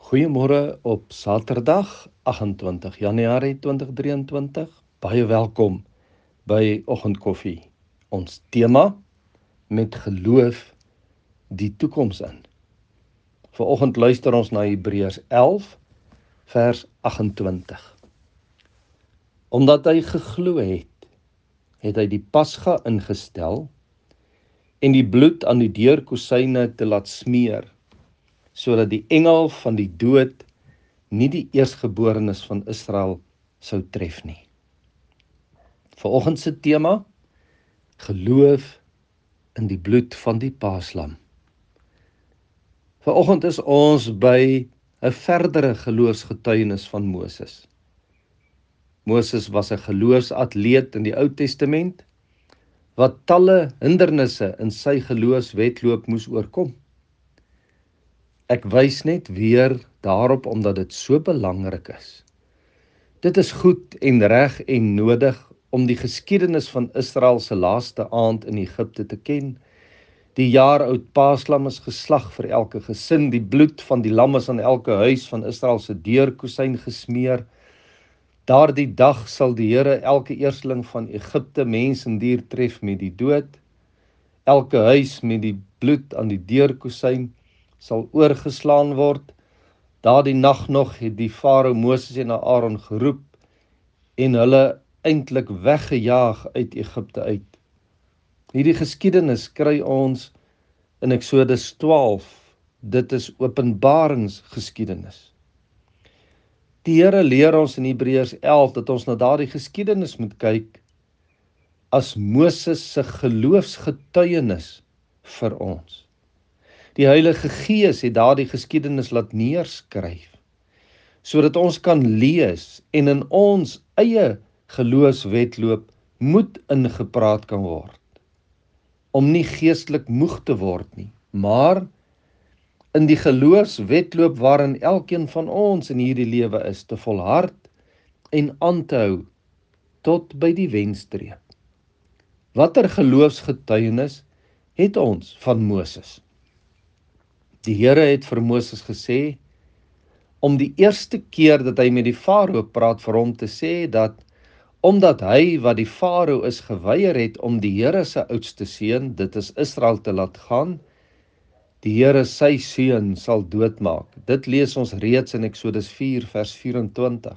Goeiemôre op Saterdag 28 Januarie 2023. Baie welkom by Oggendkoffie. Ons tema met geloof die toekoms in. Vanoggend luister ons na Hebreërs 11 vers 28. Omdat hy geglo het, het hy die Pasga ingestel en die bloed aan die deurkosyne te laat smeer, sodat die engel van die dood nie die eerstgeborenes van Israel sou tref nie. Vanoggend se tema: geloof in die bloed van die Paaslam. Vanoggend is ons by 'n verdere geloofsgetuienis van Moses. Moses was 'n geloofsatleet in die Ou Testament wat talle hindernisse in sy geloofswedloop moes oorkom. Ek wys net weer daarop omdat dit so belangrik is. Dit is goed en reg en nodig om die geskiedenis van Israel se laaste aand in Egipte te ken. Die jaar oud Paaslam is geslag vir elke gesin, die bloed van die lam is aan elke huis van Israel se deurkosyn gesmeer. Daardie dag sal die Here elke eersteling van Egipte, mens en dier, tref met die dood. Elke huis met die bloed aan die deurkosyn sal oorgeslaan word. Daardie nag nog het die Farao Moses en Aaron geroep en hulle eintlik weggejaag uit Egipte uit. Hierdie geskiedenis kry ons in Eksodus 12. Dit is openbaringsgeskiedenis. Die Here leer ons in Hebreërs 11 dat ons na daardie geskiedenis moet kyk as Moses se geloofsgetuienis vir ons. Die Heilige Gees het daardie geskiedenis laat neerskryf, sodat ons kan lees en in ons eie geloofswedloop moed ingepraat kan word, om nie geestelik moeg te word nie, maar in die geloofswedloop waarin elkeen van ons in hierdie lewe is, te volhard en aan te hou tot by die wenstreep. Watter geloofsgetuienis het ons van Moses? Die Here het vir Moses gesê, om die eerste keer dat hy met die Farao praat, vir hom te sê dat, omdat hy wat die Farao is geweier het om die Here se oudste seun, dit is Israel, te laat gaan, die Here sy seun sal doodmaak. Dit lees ons reeds in Eksodus 4 vers 24.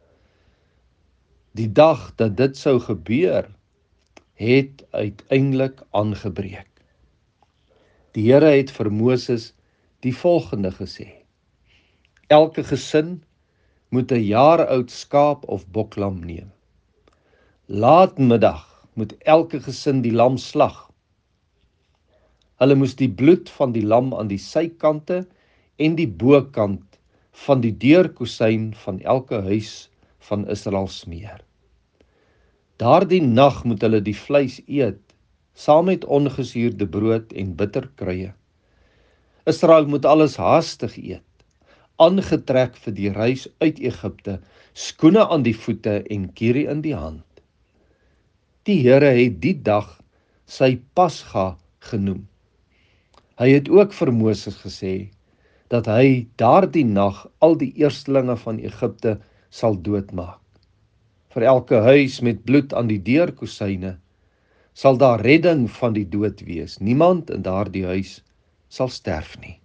Die dag dat dit sou gebeur, het uiteindelik aangebreek. Die Here het vir Moses die volgende gesê: elke gesin moet 'n jaar oud skaap of boklam neem. Laatmiddag moet elke gesin die lam slag. Hulle moes die bloed van die lam aan die sykante en die bokant van die deurkosyn van elke huis van Israel smeer. Daardie nag moet hulle die vleis eet, saam met ongesuurde brood en bitterkruie. Israel moet alles haastig eet, aangetrek vir die reis uit Egipte, skoene aan die voete en kierie in die hand. Die Here het die dag sy Pasga genoem. Hy het ook vir Moses gesê dat hy daardie nag al die eerstelinge van Egipte sal doodmaak. Vir elke huis met bloed aan die deurkosyne sal daar redding van die dood wees. Niemand in daardie huis sal sterf nie.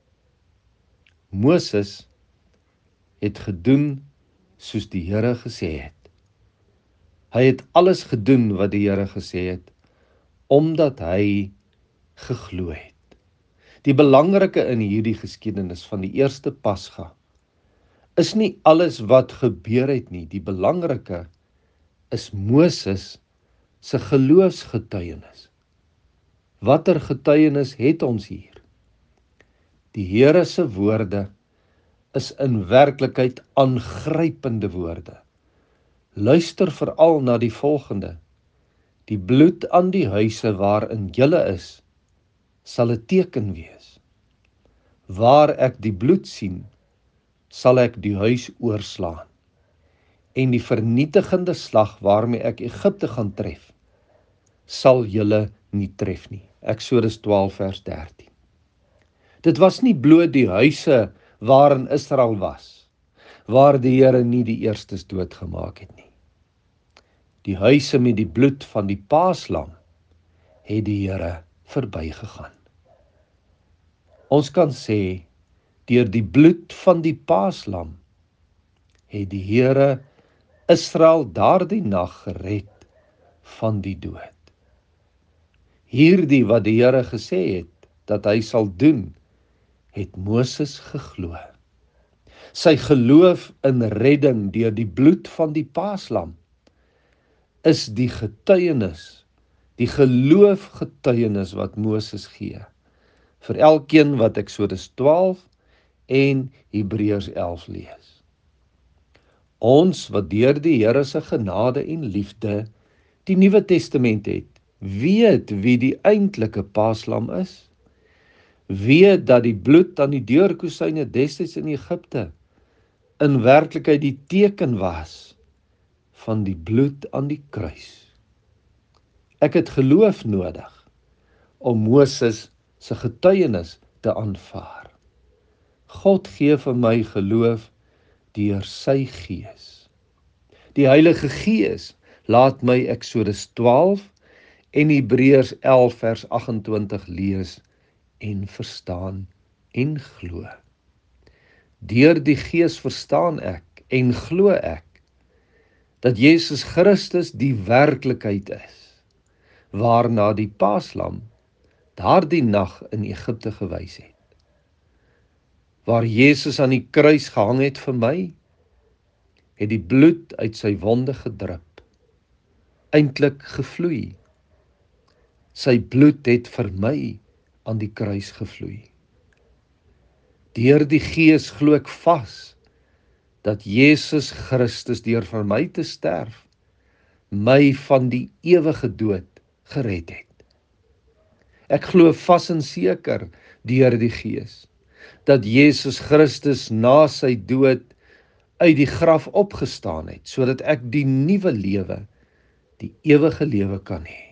Moses het gedoen soos die Here gesê het. Hy het alles gedoen wat die Here gesê het, omdat hy geglo het. Die belangrike in hierdie geskiedenis van die eerste Pasga is nie alles wat gebeur het nie. Die belangrike is Moses se geloofsgetuienis. Watter getuienis het ons hier? Die Here se woorde is in werklikheid aangrypende woorde. Luister veral na die volgende: die bloed aan die huise waarin julle is, sal 'n teken wees. Waar ek die bloed sien, sal ek die huis oorslaan. En die vernietigende slag waarmee ek Egipte gaan tref, sal julle nie tref nie. Eksodus 12 vers 13. Dit was nie bloot die huise waarin Israel was, waar die Here nie die eerstes doodgemaak het nie. Die huise met die bloed van die paaslam het die Here verbygegaan. Ons kan sê, deur die bloed van die paaslam het die Here Israel daardie nag gered van die dood. Hierdie wat die Here gesê het, dat hy sal doen, het Moses geglo. Sy geloof in redding deur die bloed van die paaslam is die getuienis, die geloofgetuienis wat Moses gee, vir elkeen wat Eksodus 12 en Hebreërs 11 lees. Ons wat deur die Here se genade en liefde die Nuwe Testament het, weet wie die eintlike paaslam is, weet dat die bloed aan die deurkosyne destyds in Egipte in werklikheid die teken was van die bloed aan die kruis. Ek het geloof nodig om Moses se getuienis te aanvaar. God gee vir my geloof deur sy Gees. Die Heilige Gees laat my Eksodus 12 en Hebreërs 11 vers 28 lees en verstaan en glo. Deur die Gees verstaan ek en glo ek dat Jesus Christus die werklikheid is, waarna die paaslam daardie nag in Egipte gewys het. Waar Jesus aan die kruis gehang het vir my, het die bloed uit sy wonde gedrup, eintlik gevloei. Sy bloed het vir my aan die kruis gevloei. Deur die Gees glo ek vas dat Jesus Christus deur vir my te sterf, my van die ewige dood gered het. Ek glo vas en seker deur die Gees dat Jesus Christus na sy dood uit die graf opgestaan het, sodat ek die nuwe lewe, die ewige lewe kan hê.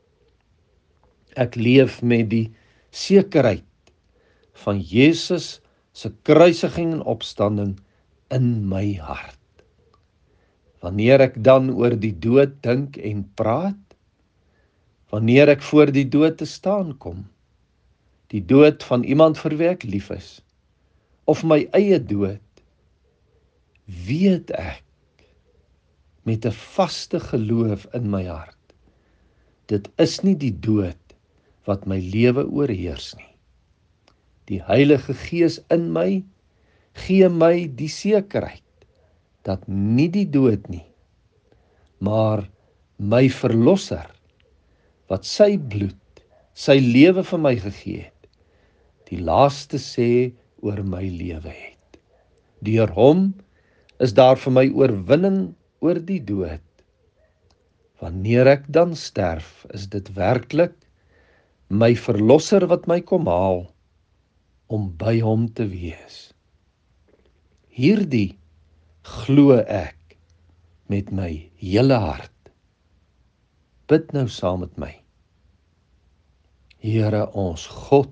Ek leef met die sekerheid van Jesus se kruisiging en opstanding in my hart. Wanneer ek dan oor die dood dink en praat, wanneer ek voor die dood te staan kom, die dood van iemand vir wie ek lief is, of my eie dood, weet ek met 'n vaste geloof in my hart, dit is nie die dood wat my lewe oorheers nie. Die Heilige Gees in my gee my die sekerheid dat nie die dood nie, maar my verlosser wat sy bloed, sy lewe vir my gegee het, die laaste sê oor my lewe het. Deur hom is daar vir my oorwinning oor die dood. Wanneer ek dan sterf, is dit werklik my verlosser wat my kom haal om by hom te wees. Hierdie glo ek met my hele hart. Bid nou saam met my. Here ons God,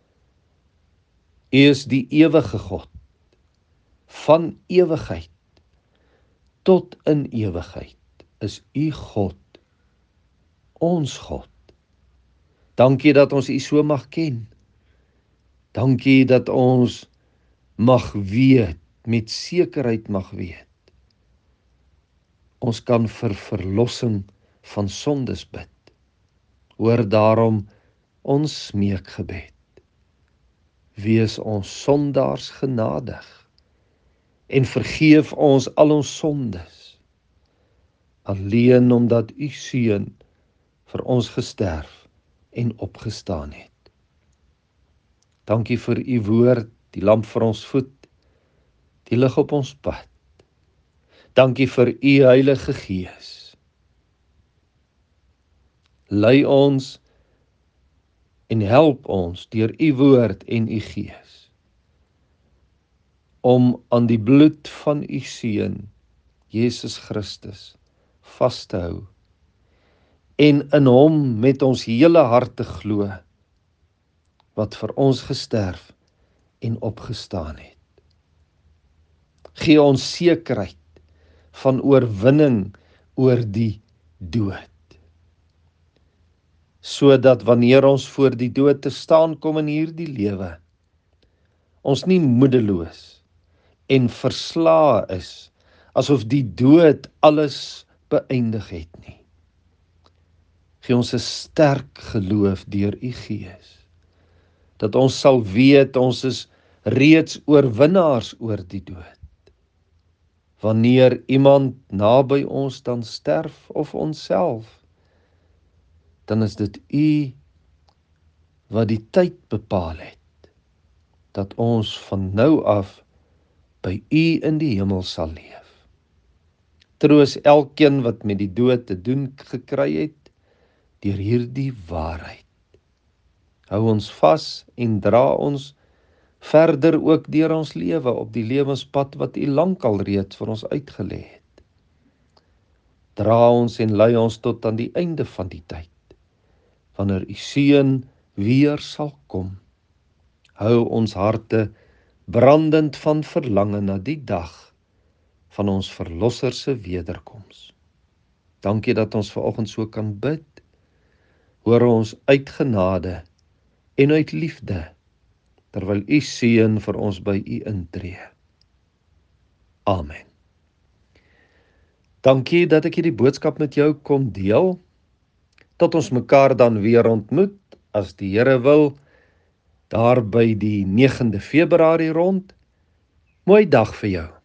U is die ewige God, van ewigheid tot in ewigheid is U God, ons God. Dankie dat ons U so mag ken. Dankie dat ons mag weet, met sekerheid mag weet. Ons kan vir verlossing van sondes bid. Hoor daarom ons smeekgebed. Wees ons sondaars genadig en vergeef ons al ons sondes, alleen omdat U Seun vir ons gesterf en opgestaan het. Dankie vir U woord, die lamp vir ons voet, die lig op ons pad. Dankie vir U Heilige Gees. Lei ons en help ons deur U woord en U Gees om aan die bloed van U Seun, Jesus Christus, vas te hou en in Hom met ons hele hart te glo, wat vir ons gesterf en opgestaan het. Gee ons sekerheid van oorwinning oor die dood. Sodat wanneer ons voor die dood te staan kom in hierdie lewe, ons nie moedeloos en verslae is, asof die dood alles beëindig het nie. Gee ons 'n sterk geloof deur u Gees, dat ons sal weet ons is reeds oorwinnaars oor die dood. Wanneer iemand naby ons dan sterf of onsself, dan is dit u wat die tyd bepaal het, dat ons van nou af by u in die hemel sal leef. Troos elkeen wat met die dood te doen gekry het, deur hierdie waarheid. Hou ons vas en dra ons verder ook deur ons lewe op die lewenspad wat u lankal reeds vir ons uitgelê het. Dra ons en lei ons tot aan die einde van die tyd, wanneer u Seun weer sal kom. Hou ons harte brandend van verlange na die dag van ons Verlosser se wederkoms. Dankie dat ons vanoggend so kan bid. Hoor ons uit genade en uit liefde, terwyl u Seun vir ons by u intree. Amen. Dankie dat ek hierdie boodskap met jou kon deel. Tot ons mekaar dan weer ontmoet, as die Here wil, daar by die 9de Februarie rond. Mooi dag vir jou.